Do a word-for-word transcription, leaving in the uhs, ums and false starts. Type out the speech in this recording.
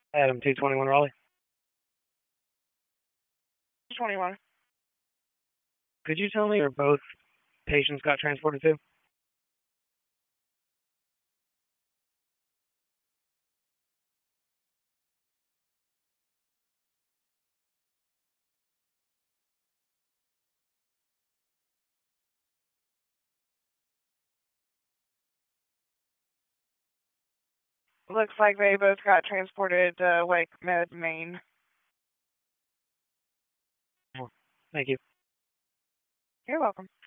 Adam two twenty-one Raleigh. twenty-one. Could you tell me where both patients got transported to? Looks like they both got transported to Wake Med, Maine. Thank you. You're welcome.